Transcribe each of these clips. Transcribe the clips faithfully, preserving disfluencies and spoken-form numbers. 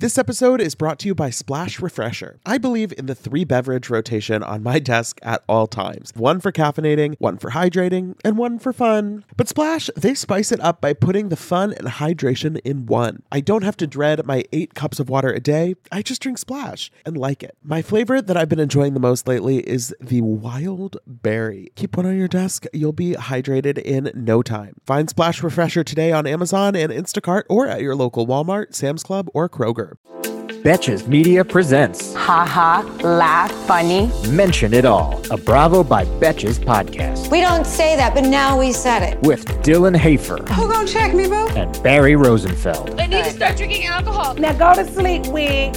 This episode is brought to you by Splash Refresher. I believe in the three beverage rotation on my desk at all times. One for caffeinating, one for hydrating, and one for fun. But Splash, they spice it up by putting the fun and hydration in one. I don't have to dread my eight cups of water a day. I just drink Splash and like it. My flavor that I've been enjoying the most lately is the Wild Berry. Keep one on your desk. You'll be hydrated in no time. Find Splash Refresher today on Amazon and Instacart or at your local Walmart, Sam's Club, or Kroger. Betches Media presents Ha ha, laugh, funny. Mention It All, a Bravo by Betches podcast. We don't say that, but now we said it. With Dylan Hafer. Who gonna check me, boo? And Barry Rosenfeld. I need to start drinking alcohol. Now go to sleep, wig.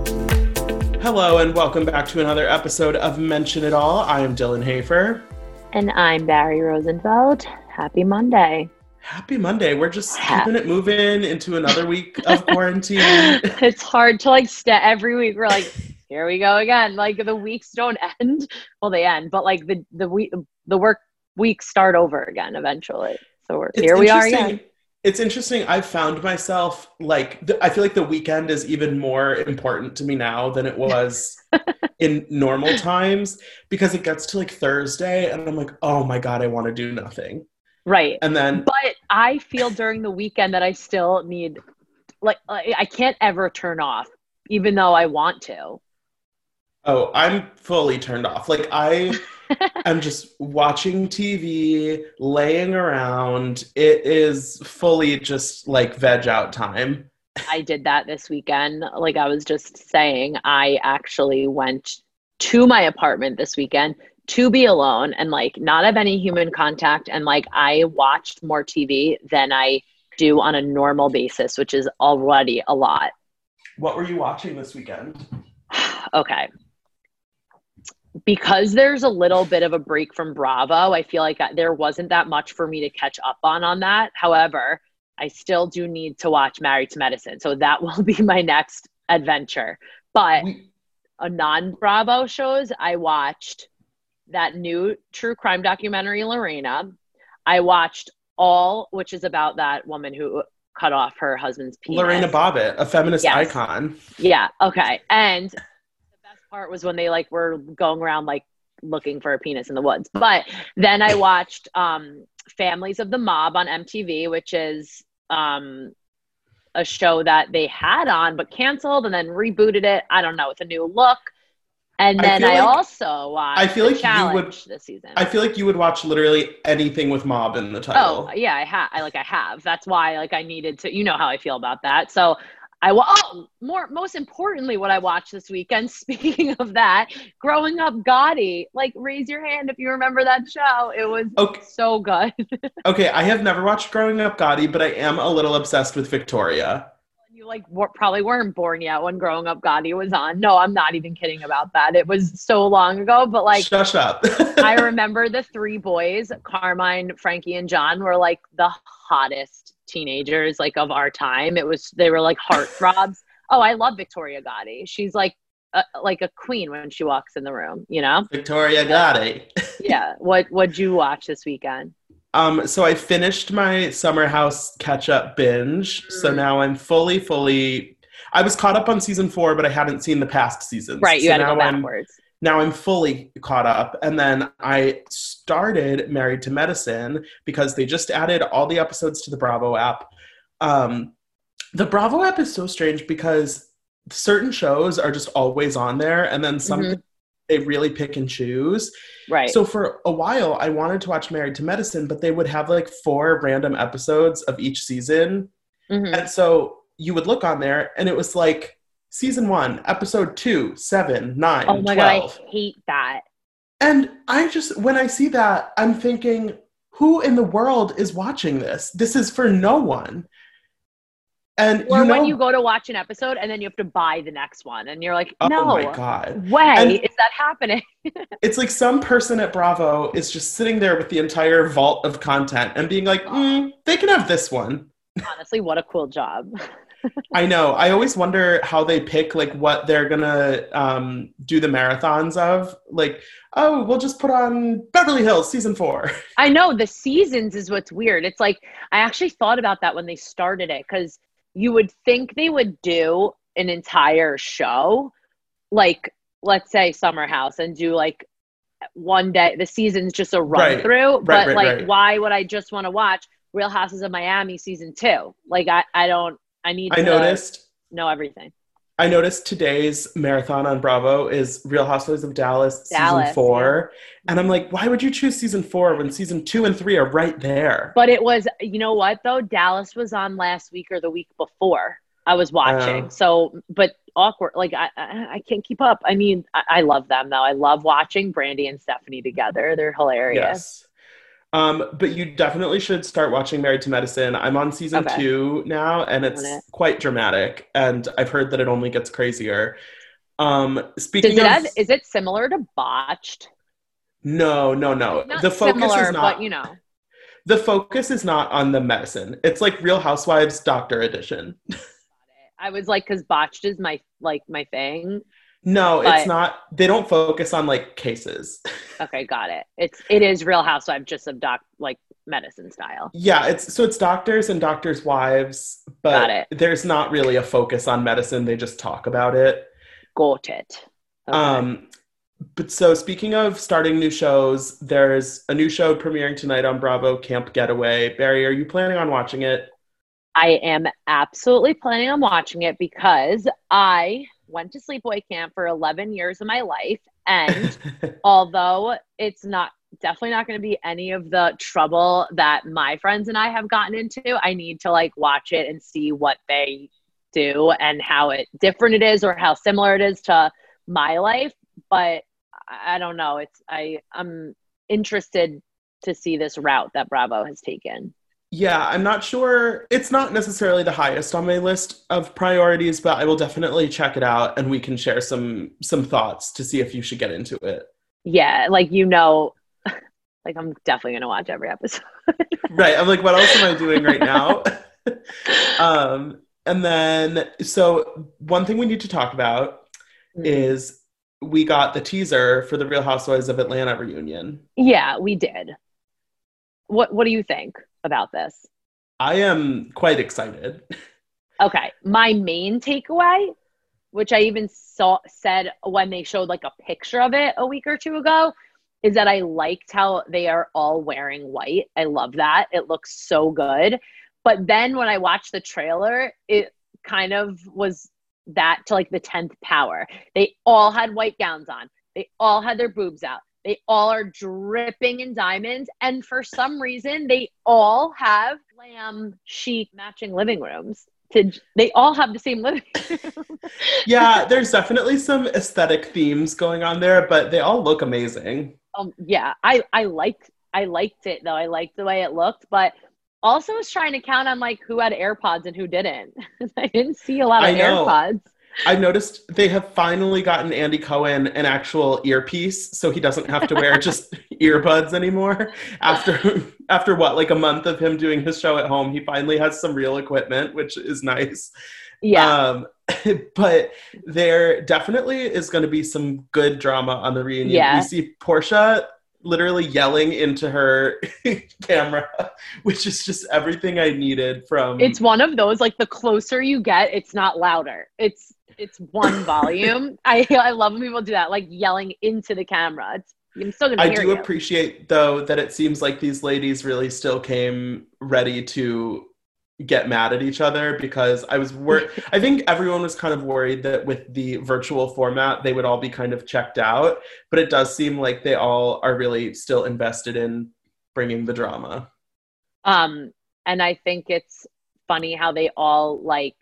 Hello and welcome back to another episode of Mention It All. I am Dylan Hafer. And I'm Barry Rosenfeld. Happy Monday. Happy Monday. We're just keeping it moving into another week of quarantine. It's hard to like stay every week. We're like, here we go again. Like the weeks don't end. Well, they end, but like the the week the work weeks start over again eventually. So we're It's here we are again. It's interesting. I've found myself like, th- I feel like the weekend is even more important to me now than it was in normal times, because it gets to like Thursday and I'm like, oh my God, I want to do nothing. Right. And then, but I feel during the weekend that I still need, like, I can't ever turn off, even though I want to. Oh, I'm fully turned off. Like I am just watching T V, laying around. It is fully just like veg out time. I did that this weekend. Like I was just saying, I actually went to my apartment this weekend to be alone and like not have any human contact. And like I watched more T V than I do on a normal basis, which is already a lot. What were you watching this weekend? Okay. Because there's a little bit of a break from Bravo, I feel like there wasn't that much for me to catch up on on that. However, I still do need to watch Married to Medicine. So that will be my next adventure. But We- a non-Bravo shows, I watched that new true crime documentary, Lorena. I watched All, which is about that woman who cut off her husband's penis. Lorena Bobbitt, a feminist Yes. icon. Yeah. Okay. And the best part was when they like were going around like looking for a penis in the woods. But then I watched um, Families of the Mob on M T V, which is um, a show that they had on but canceled and then rebooted it. I don't know, with a new look. And then I, I like, also watched I feel the like Challenge you would, this season. I feel like you would watch literally anything with mob in the title. Oh, yeah, I have. I like I have. That's why like I needed to, you know how I feel about that. So I wa- oh, more most importantly what I watched this weekend, speaking of that, Growing Up Gotti. Like raise your hand if you remember that show. It was Okay. so good. Okay, I have never watched Growing Up Gotti, but I am a little obsessed with Victoria. You like w- probably weren't born yet when Growing Up Gotti was on. No, I'm not even kidding about that. It was so long ago, but like Shush up. I remember the three boys, Carmine, Frankie, and John, were like the hottest teenagers like of our time. It was they were like heartthrobs. Oh, I love Victoria Gotti. She's like a, like a queen when she walks in the room, you know? Victoria Gotti. Yeah. What what'd you watch this weekend? Um, so I finished my Summer House catch-up binge. Mm. So now I'm fully, fully. I was caught up on season four, but I hadn't seen the past seasons. Right, you so had to go I'm, backwards. Now I'm fully caught up. And then I started Married to Medicine because they just added all the episodes to the Bravo app. Um, the Bravo app is so strange because certain shows are just always on there, and then some mm-hmm. they really pick and choose. Right. So for a while, I wanted to watch Married to Medicine, but they would have like four random episodes of each season. Mm-hmm. And so you would look on there and it was like season one, episode two, seven, nine, oh my twelve. God, I hate that. And I just, when I see that, I'm thinking, who in the world is watching this? This is for no one. And or you know, when you go to watch an episode and then you have to buy the next one and you're like, no, oh my God. way and is that happening? It's like some person at Bravo is just sitting there with the entire vault of content and being like, mm, they can have this one. Honestly, what a cool job. I know. I always wonder how they pick like what they're gonna um, do the marathons of. Like, oh, we'll just put on Beverly Hills season four. I know, the seasons is what's weird. It's like, I actually thought about that when they started it, because you would think they would do an entire show, like let's say Summer House, and do like one day, the season's just a run Right. through, Right, but right, like, right. why would I just want to watch Real Houses of Miami season two? Like, I, I don't, I need I to noticed know everything. I noticed today's marathon on Bravo is Real Housewives of Dallas, Dallas, season four. Yeah. And I'm like, why would you choose season four when season two and three are right there? But it was, you know what though? Dallas was on last week or the week before I was watching. Oh. So, but awkward. Like I, I, I can't keep up. I mean, I, I love them though. I love watching Brandy and Stephanie together. They're hilarious. Yes. Um, but you definitely should start watching Married to Medicine. I'm on season Okay. two now, and it's it. quite dramatic. And I've heard that it only gets crazier. Um, speaking Does it of, have, is it similar to Botched? no, no, no. Not the focus similar, is not. but you know. The focus is not on the medicine. It's like Real Housewives Doctor Edition. I was like, because Botched is my like my thing. No, But- it's not. They don't focus on like cases. Okay, got it. It's it is Real Housewives, just of doc like medicine style. Yeah, it's so it's doctors and doctors' wives, but Got it. there's not really a focus on medicine. They just talk about it. Got it. Okay. Um, but so speaking of starting new shows, there's a new show premiering tonight on Bravo, Camp Getaway. Barry, are you planning on watching it? I am absolutely planning on watching it because I went to sleepaway camp for eleven years of my life. And although it's not definitely not going to be any of the trouble that my friends and I have gotten into, I need to like watch it and see what they do and how it different it is or how similar it is to my life. But I don't know. It's I I'm interested to see this route that Bravo has taken. Yeah, I'm not sure. It's not necessarily the highest on my list of priorities, but I will definitely check it out and we can share some some thoughts to see if you should get into it. Yeah, like you know, like I'm definitely going to watch every episode. Right. I'm like, what else am I doing right now? um, and then, so one thing we need to talk about Mm. is we got the teaser for the Real Housewives of Atlanta reunion. Yeah, we did. What What do you think about this? I am quite excited. Okay, my main takeaway, which I even saw said when they showed like a picture of it a week or two ago, is that I liked how they are all wearing white. I love that. It looks so good. But then when I watched the trailer, it kind of was that to like the tenth power. They all had white gowns on. They all had their boobs out. They all are dripping in diamonds. And for some reason, they all have glam chic matching living rooms. To, they all have the same living room. Yeah, there's definitely some aesthetic themes going on there, but they all look amazing. Um, yeah, I, I liked I liked it though. I liked the way it looked, but also was trying to count on like who had AirPods and who didn't. I didn't see a lot of I know. AirPods. I noticed they have finally gotten Andy Cohen an actual earpiece, so he doesn't have to wear just earbuds anymore. After after what, like a month of him doing his show at home, he finally has some real equipment, which is nice. Yeah. Um, but there definitely is going to be some good drama on the reunion. Yeah. We see Portia literally yelling into her camera, which is just everything I needed from... It's one of those, like the closer you get, it's not louder. It's it's one volume. I I love when people do that, like yelling into the camera. It's I'm still gonna I hear do you. appreciate, though, that it seems like these ladies really still came ready to get mad at each other, because I was wor- I think everyone was kind of worried that with the virtual format, they would all be kind of checked out. But it does seem like they all are really still invested in bringing the drama. Um, and I think it's funny how they all like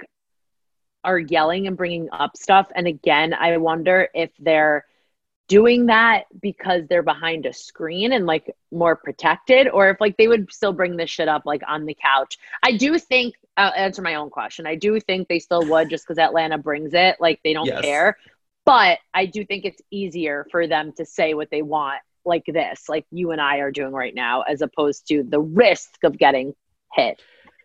are yelling and bringing up stuff. And again, I wonder if they're doing that because they're behind a screen and like more protected, or if like they would still bring this shit up like on the couch. I do think, I'll answer my own question. I do think they still would, just because Atlanta brings it, like they don't Yes. care. But I do think it's easier for them to say what they want like this, like you and I are doing right now, as opposed to the risk of getting hit.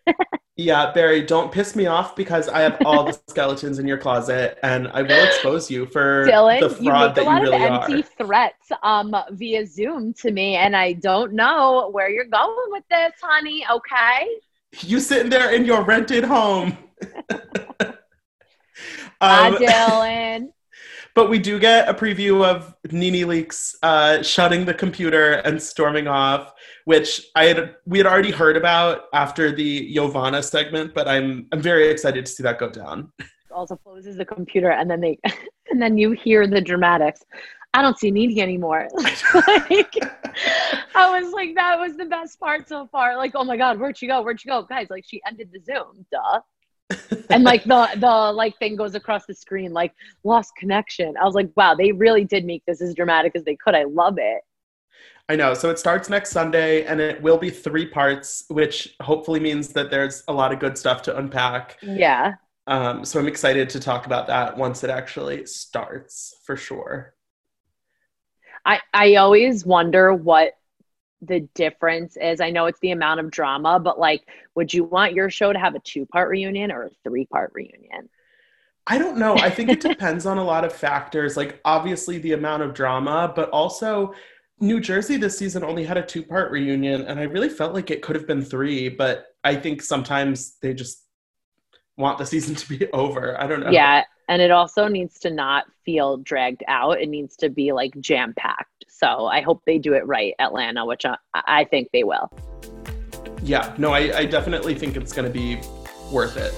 Yeah, Barry, don't piss me off, because I have all the skeletons in your closet, and I will expose you for Dylan, the you fraud make that a lot you really of empty are. threats um, via Zoom to me, and I don't know where you're going with this, honey, okay? You sitting there in your rented home. Hi, Um, Dylan. But we do get a preview of Nene Leakes uh, shutting the computer and storming off, which I had we had already heard about after the Yovana segment, but I'm I'm very excited to see that go down. Also closes the computer, and then they and then you hear the dramatics. I don't see Nene anymore. Like, I was like, that was the best part so far. Like, oh my God, where'd she go? Where'd she go? Guys, like, she ended the Zoom. Duh. And like the the like thing goes across the screen, like lost connection. I was like, wow, they really did make this as dramatic as they could. I love it. I know. So it starts next Sunday, and it will be three parts, which hopefully means that there's a lot of good stuff to unpack. Yeah. Um, so I'm excited to talk about that once it actually starts, for sure. I I always wonder what the difference is. I know it's the amount of drama, but like, would you want your show to have a two-part reunion or a three-part reunion? I don't know. I think it depends on a lot of factors, like obviously the amount of drama, but also New Jersey this season only had a two-part reunion, and I really felt like it could have been three, but I think sometimes they just want the season to be over. I don't know. Yeah, and it also needs to not feel dragged out. It needs to be like jam-packed. So I hope they do it right, Atlanta, which I, I think they will. Yeah, no, I, I definitely think it's going to be worth it.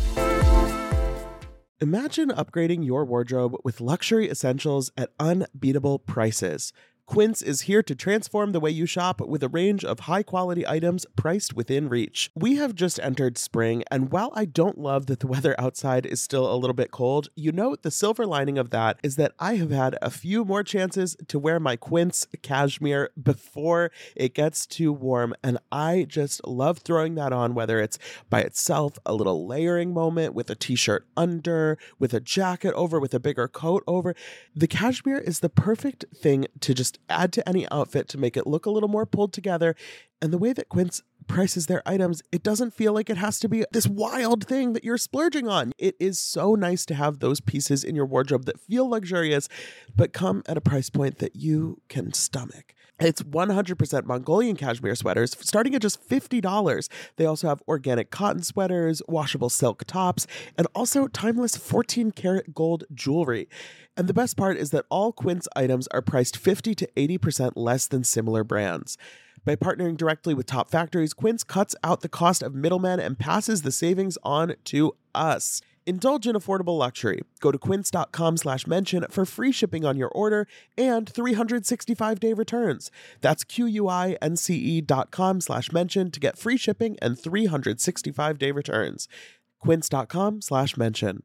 Imagine upgrading your wardrobe with luxury essentials at unbeatable prices. Quince is here to transform the way you shop with a range of high-quality items priced within reach. We have just entered spring, and while I don't love that the weather outside is still a little bit cold, you know the silver lining of that is that I have had a few more chances to wear my Quince cashmere before it gets too warm, and I just love throwing that on, whether it's by itself, a little layering moment with a t-shirt under, with a jacket over, with a bigger coat over. The cashmere is the perfect thing to just add to any outfit to make it look a little more pulled together. And the way that Quince prices their items, it doesn't feel like it has to be this wild thing that you're splurging on. It is so nice to have those pieces in your wardrobe that feel luxurious, but come at a price point that you can stomach. It's one hundred percent Mongolian cashmere sweaters starting at just fifty dollars. They also have organic cotton sweaters, washable silk tops, and also timeless fourteen karat gold jewelry. And the best part is that all Quince items are priced fifty to eighty percent less than similar brands. By partnering directly with top factories, Quince cuts out the cost of middlemen and passes the savings on to us. Indulge in affordable luxury. Go to quince.com slash mention for free shipping on your order and three hundred sixty-five day returns. That's Q-U-I-N-C-E dot com slash mention to get free shipping and three hundred sixty-five day returns. Quince.com slash mention.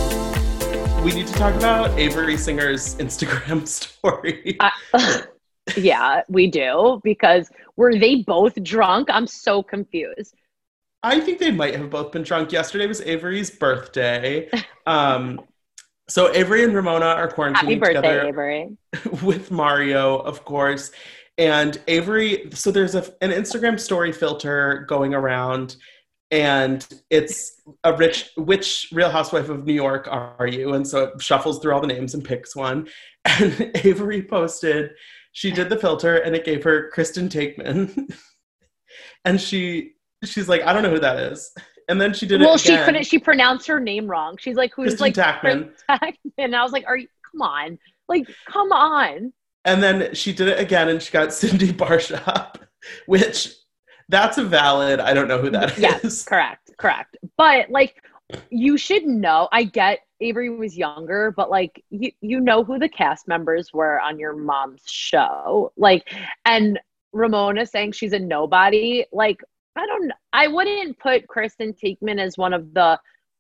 We need to talk about Avery Singer's Instagram story. Uh, yeah, we do, because were they both drunk? I'm so confused. I think they might have both been drunk. Yesterday was Avery's birthday. Um, so Avery and Ramona are quarantining Happy birthday, together Avery. with Mario, of course. And Avery, so there's a, an Instagram story filter going around, and it's a rich, which Real Housewife of New York are you? And so it shuffles through all the names and picks one. And Avery posted, she did the filter and it gave her Kristen Taekman. And she... She's like, I don't know who that is. And then she did it well, again. she couldn't, she pronounced her name wrong. She's like, who's Kristen like Tackman. Tackman? And I was like, are you, come on. Like, come on. And then she did it again and she got Cindy Barshop, which that's a valid, I don't know who that yes, is. correct, correct. But like, you should know, I get Avery was younger, but like, you, you know who the cast members were on your mom's show. Like, and Ramona saying she's a nobody, like, I don't know. I wouldn't put Kristen Taekman as one of the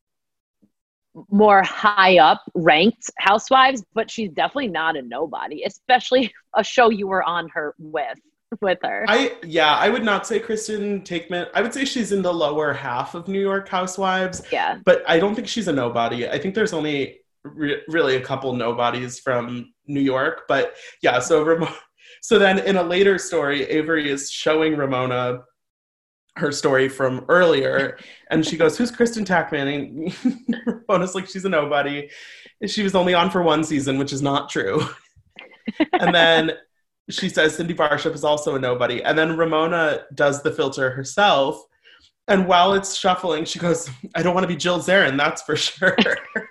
more high up ranked housewives, but she's definitely not a nobody, especially a show you were on her with, with her. I, yeah, I would not say Kristen Taekman. I would say she's in the lower half of New York housewives. Yeah. But I don't think she's a nobody. I think there's only re- really a couple nobodies from New York. But yeah, so Ramona, so then in a later story, Avery is showing Ramona her story from earlier, and she goes, who's Kristen Tackman? And Ramona's like, she's a nobody. She was only on for one season, which is not true. And then she says Cindy Barshop is also a nobody. And then Ramona does the filter herself, and while it's shuffling, she goes, I don't want to be Jill Zarin, that's for sure.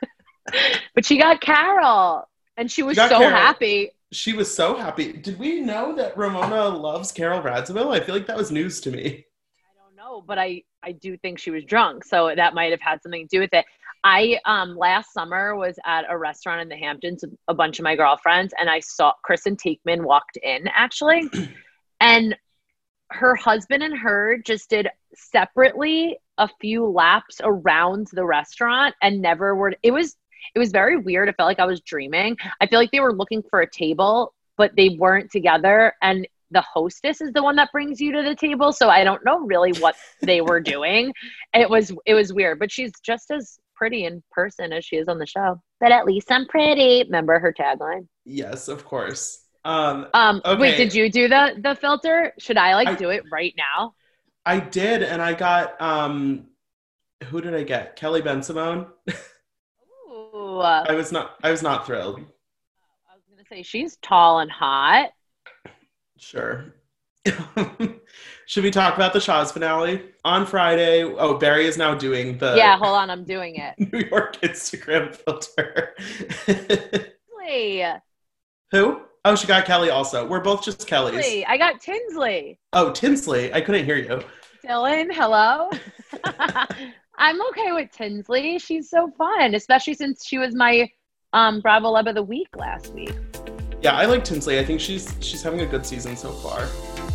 But she got Carol, and she was She got so Carol. happy. She was so happy. Did we know that Ramona loves Carol Radziwill? I feel like that was news to me. I don't know, but I, I do think she was drunk, so that might have had something to do with it. I um last summer was at a restaurant in the Hamptons with a bunch of my girlfriends, and I saw Kristen Taekman walked in actually, and her husband and her just did separately a few laps around the restaurant and never were. It was it was very weird. It felt like I was dreaming. I feel like they were looking for a table, but they weren't together, and the hostess is the one that brings you to the table. So I don't know really what they were doing. It was it was weird, but she's just as pretty in person as she is on the show. But at least I'm pretty. Remember her tagline? Yes, of course. Um, um okay. Wait, did you do the the filter? Should I like I, do it right now? I did, and I got um who did I get? Kelly Ben-Simone. Ooh. I was not I was not thrilled. I was gonna say she's tall and hot. Sure. Should we talk about the Shaw's finale? On Friday, oh, Barry is now doing the Yeah, hold on, I'm doing it. New York Instagram filter. Tinsley. Who? Oh, she got Kelly also. We're both just Kellys. Tinsley. I got Tinsley. Oh, Tinsley. I couldn't hear you. Dylan, hello. I'm okay with Tinsley. She's so fun, especially since she was my um, Bravo Love of the Week last week. Yeah, I like Tinsley. I think she's she's having a good season so far.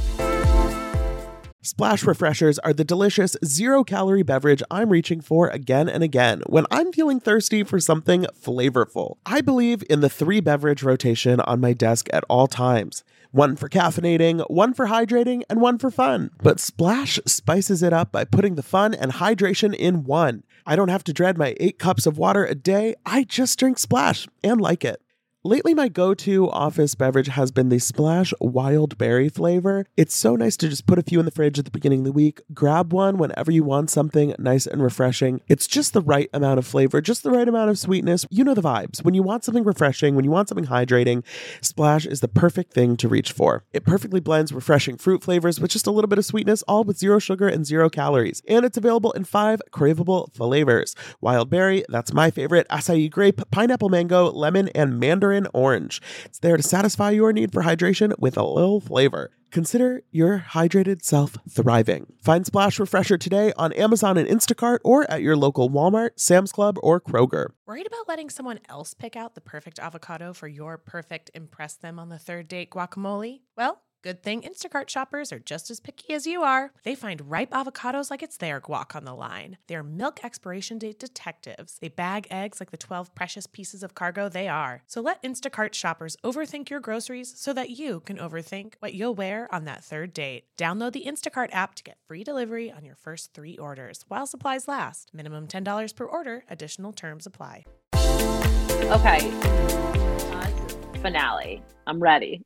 Splash Refreshers are the delicious zero-calorie beverage I'm reaching for again and again when I'm feeling thirsty for something flavorful. I believe in the three-beverage rotation on my desk at all times. One for caffeinating, one for hydrating, and one for fun. But Splash spices it up by putting the fun and hydration in one. I don't have to dread my eight cups of water a day. I just drink Splash and like it. Lately, my go-to office beverage has been the Splash Wild Berry flavor. It's so nice to just put a few in the fridge at the beginning of the week, grab one whenever you want something nice and refreshing. It's just the right amount of flavor, just the right amount of sweetness. You know the vibes. When you want something refreshing, when you want something hydrating, Splash is the perfect thing to reach for. It perfectly blends refreshing fruit flavors with just a little bit of sweetness, all with zero sugar and zero calories. And it's available in five craveable flavors. Wild Berry, that's my favorite, acai grape, pineapple mango, lemon, and mandarin orange. It's there to satisfy your need for hydration with a little flavor. Consider your hydrated self thriving. Find Splash Refresher today on Amazon and Instacart or at your local Walmart, Sam's Club, or Kroger. Worried about letting someone else pick out the perfect avocado for your perfect impress them on the third date guacamole? Well, good thing Instacart shoppers are just as picky as you are. They find ripe avocados like it's their guac on the line. They're milk expiration date detectives. They bag eggs like the twelve precious pieces of cargo they are. So let Instacart shoppers overthink your groceries so that you can overthink what you'll wear on that third date. Download the Instacart app to get free delivery on your first three orders while supplies last. Minimum ten dollars per order. Additional terms apply. Okay. Uh, finale. I'm ready.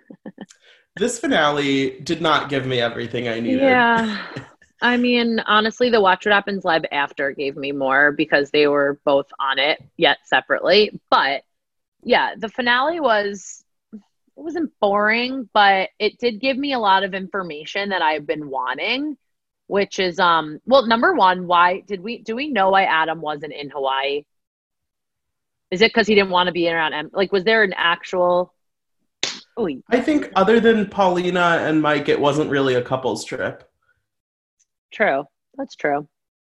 This finale did not give me everything I needed. Yeah. I mean, honestly, the Watch What Happens Live after gave me more because they were both on it, yet separately. But yeah, the finale was, it wasn't boring, but it did give me a lot of information that I've been wanting, which is, um, well, number one, why did we, do we know why Adam wasn't in Hawaii? Is it because he didn't want to be around, em- like, was there an actual... Oy. I think other than Paulina and Mike, it wasn't really a couples trip. True. That's true.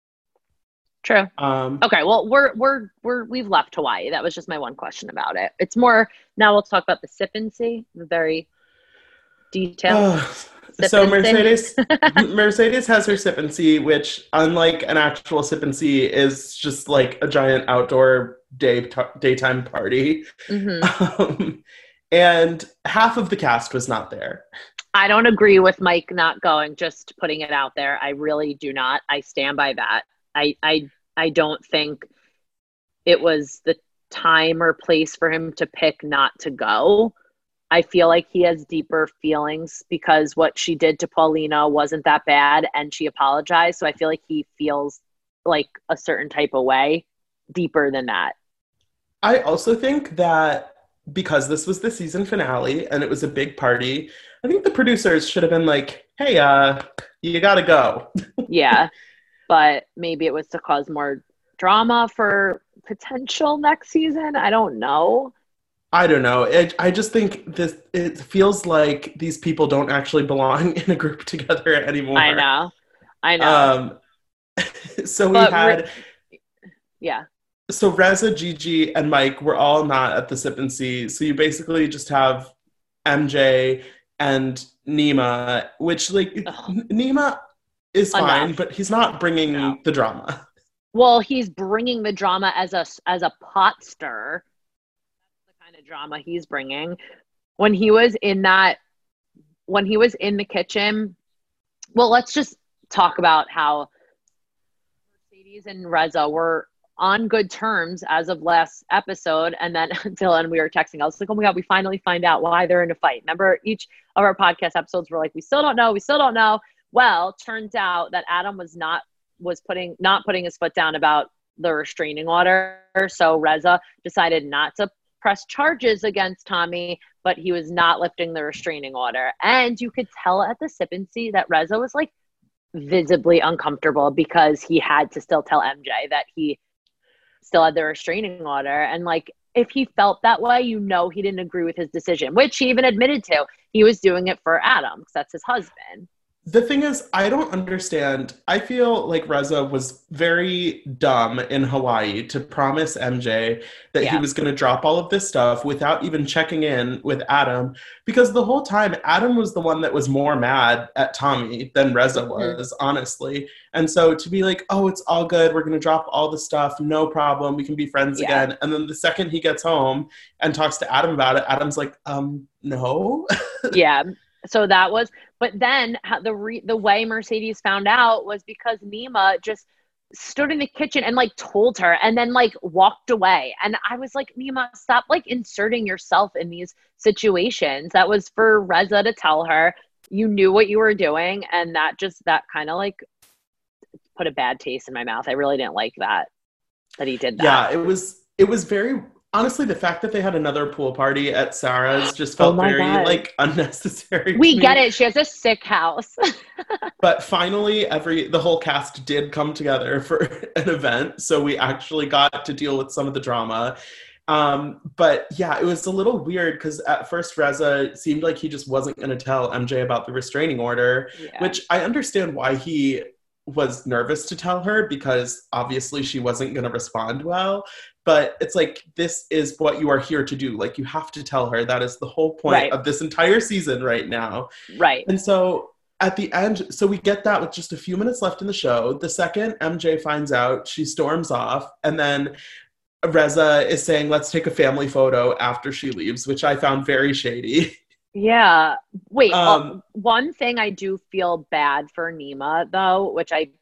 True. Um, okay. Well, we're, we're, we're, we've left Hawaii. That was just my one question about it. It's more, now we'll talk about the sip and see, the very detailed. Uh, so Mercedes, Mercedes has her sip and see, which unlike an actual sip and see is just like a giant outdoor day, t- daytime party. Mm-hmm. Um, And half of the cast was not there. I don't agree with Mike not going, just putting it out there. I really do not. I stand by that. I I I don't think it was the time or place for him to pick not to go. I feel like he has deeper feelings because what she did to Paulina wasn't that bad and she apologized. So I feel like he feels like a certain type of way deeper than that. I also think that because this was the season finale and it was a big party, I think the producers should have been like, hey, uh, you gotta go. Yeah, but maybe it was to cause more drama for potential next season. I don't know. I don't know. It, I just think this. It feels like these people don't actually belong in a group together anymore. I know. I know. Um, so we But had. Re- yeah. So Reza, Gigi, and Mike were all not at the sip and see. So you basically just have M J and Nima, which like Ugh. Nima is Enough. fine, but he's not bringing No. the drama. Well, he's bringing the drama as a as a pot stir. That's the kind of drama he's bringing. When he was in that, when he was in the kitchen, well, let's just talk about how Mercedes and Reza were on good terms as of last episode. And then Dylan, we were texting. I was like, oh my God, we finally find out why they're in a fight. Remember, each of our podcast episodes were like, we still don't know. We still don't know. Well, turns out that Adam was not was putting not putting his foot down about the restraining order. So Reza decided not to press charges against Tommy, but he was not lifting the restraining order. And you could tell at the sip and see that Reza was like visibly uncomfortable because he had to still tell M J that he still had the restraining order. And like, if he felt that way, you know, he didn't agree with his decision, which he even admitted to. He was doing it for Adam because that's his husband. The thing is, I don't understand. I feel like Reza was very dumb in Hawaii to promise M J that Yeah. he was going to drop all of this stuff without even checking in with Adam, because the whole time Adam was the one that was more mad at Tommy than Reza was, mm-hmm. honestly. And so to be like, oh, it's all good. We're going to drop all the stuff. No problem. We can be friends Yeah. again. And then the second he gets home and talks to Adam about it, Adam's like, um, no. Yeah. So that was, but then the re, the way Mercedes found out was because Nima just stood in the kitchen and like told her and then like walked away. And I was like, Nima, stop like inserting yourself in these situations. That was for Reza to tell her. You knew what you were doing. And that just, that kind of like put a bad taste in my mouth. I really didn't like that, that he did that. Yeah, it was, it was very... Honestly, the fact that they had another pool party at Sarah's just felt oh very, God. like, unnecessary. We get it. She has a sick house. But finally, every the whole cast did come together for an event, so we actually got to deal with some of the drama. Um, but yeah, it was a little weird because at first Reza seemed like he just wasn't going to tell M J about the restraining order, Yeah. which I understand why he was nervous to tell her, because obviously she wasn't going to respond well. But it's like, this is what you are here to do. Like, you have to tell her. That is the whole point Right. of this entire season right now. Right. And so at the end, so we get that with just a few minutes left in the show. The second M J finds out, she storms off. And then Reza is saying, let's take a family photo after she leaves, which I found very shady. Yeah. Wait, Um, uh, one thing I do feel bad for Nima, though, which I,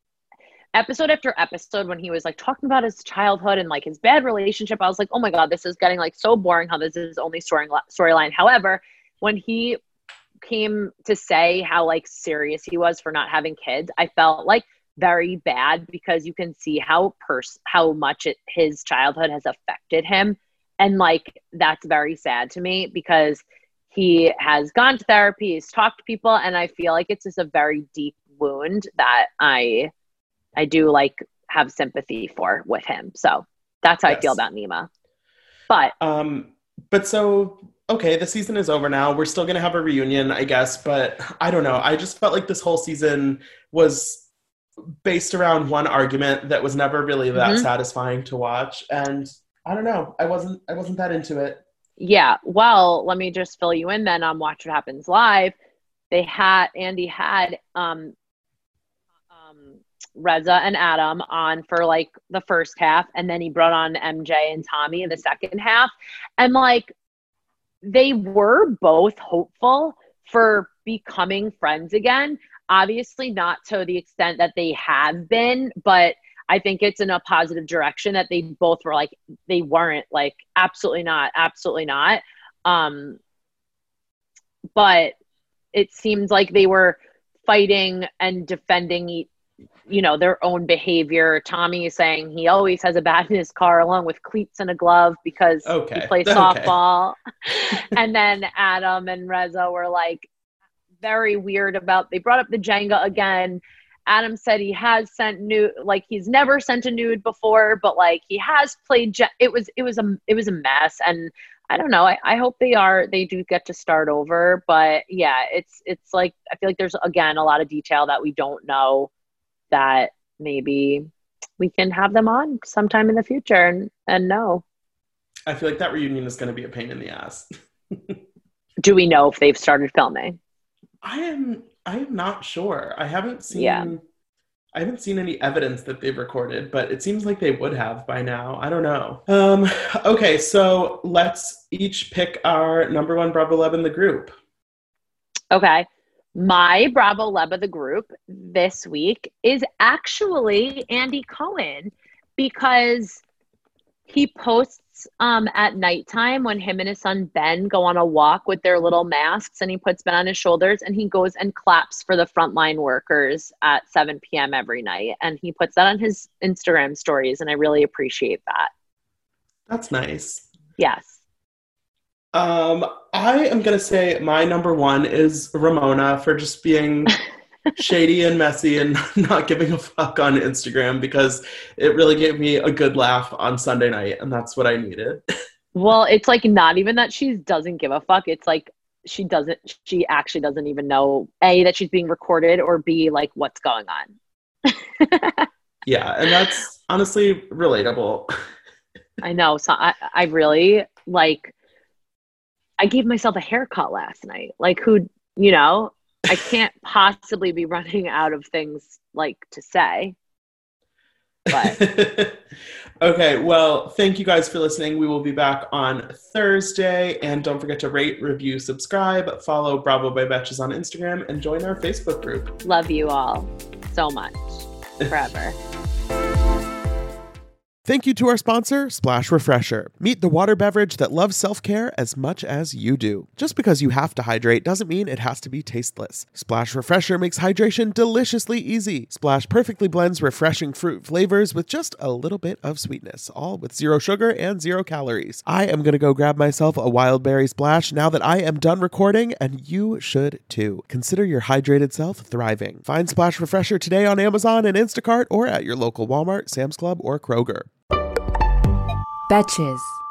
episode after episode, when he was like talking about his childhood and like his bad relationship, I was like, oh my God, this is getting like so boring how this is his only story storyline. However, when he came to say how like serious he was for not having kids, I felt like very bad, because you can see how pers- how much it, his childhood has affected him. And like, that's very sad to me, because he has gone to therapy, he's talked to people, and I feel like it's just a very deep wound that I I do like have sympathy for with him. So that's how Yes. I feel about Nima. But Um, but so, okay, the season is over now. We're still going to have a reunion, I guess. But I don't know. I just felt like this whole season was based around one argument that was never really that Mhm. satisfying to watch. And I don't know. I wasn't, I wasn't that into it. yeah, well, let me just fill you in then on Watch What Happens Live. They had, Andy had um, um, Reza and Adam on for like the first half, and then he brought on M J and Tommy in the second half. And like, they were both hopeful for becoming friends again. Obviously not to the extent that they have been, but I think it's in a positive direction that they both were like, they weren't like, absolutely not, absolutely not. Um, but it seems like they were fighting and defending, you know, their own behavior. Tommy is saying he always has a bat in his car along with cleats and a glove because Okay. he plays Okay. softball. And then Adam and Reza were like very weird about, they brought up the Jenga again. Adam said he has sent nude, like he's never sent a nude before, but like he has played. Je- it was it was a it was a mess, and I don't know. I, I hope they are they do get to start over, but yeah, it's it's like I feel like there's again a lot of detail that we don't know that maybe we can have them on sometime in the future and and know. I feel like that reunion is going to be a pain in the ass. Do we know if they've started filming? I am I am not sure. I haven't seen Yeah. I haven't seen any evidence that they've recorded, but it seems like they would have by now. I don't know. Um, okay, so let's each pick our number one Bravo Leb in the group. Okay. My Bravo Leb of the group this week is actually Andy Cohen, because he posts um, at nighttime when him and his son Ben go on a walk with their little masks, and he puts Ben on his shoulders and he goes and claps for the frontline workers at seven p.m. every night. And he puts that on his Instagram stories, and I really appreciate that. That's nice. Yes. Um, I am going to say my number one is Ramona for just being shady and messy and not giving a fuck on Instagram, because it really gave me a good laugh on Sunday night, and that's what I needed. Well, it's like not even that she doesn't give a fuck. It's like she doesn't, she actually doesn't even know, A, that she's being recorded, or B, like what's going on. Yeah, and that's honestly relatable. I know. So I, I really like, I gave myself a haircut last night. Like who, you know, I can't possibly be running out of things like to say. But okay, well, thank you guys for listening. We will be back on Thursday, and don't forget to rate, review, subscribe, follow Bravo by Betches on Instagram, and join our Facebook group. Love you all so much. Forever. Thank you to our sponsor, Splash Refresher. Meet the water beverage that loves self-care as much as you do. Just because you have to hydrate doesn't mean it has to be tasteless. Splash Refresher makes hydration deliciously easy. Splash perfectly blends refreshing fruit flavors with just a little bit of sweetness, all with zero sugar and zero calories. I am going to go grab myself a wild berry splash now that I am done recording, and you should too. Consider your hydrated self thriving. Find Splash Refresher today on Amazon and Instacart, or at your local Walmart, Sam's Club, or Kroger. Betches.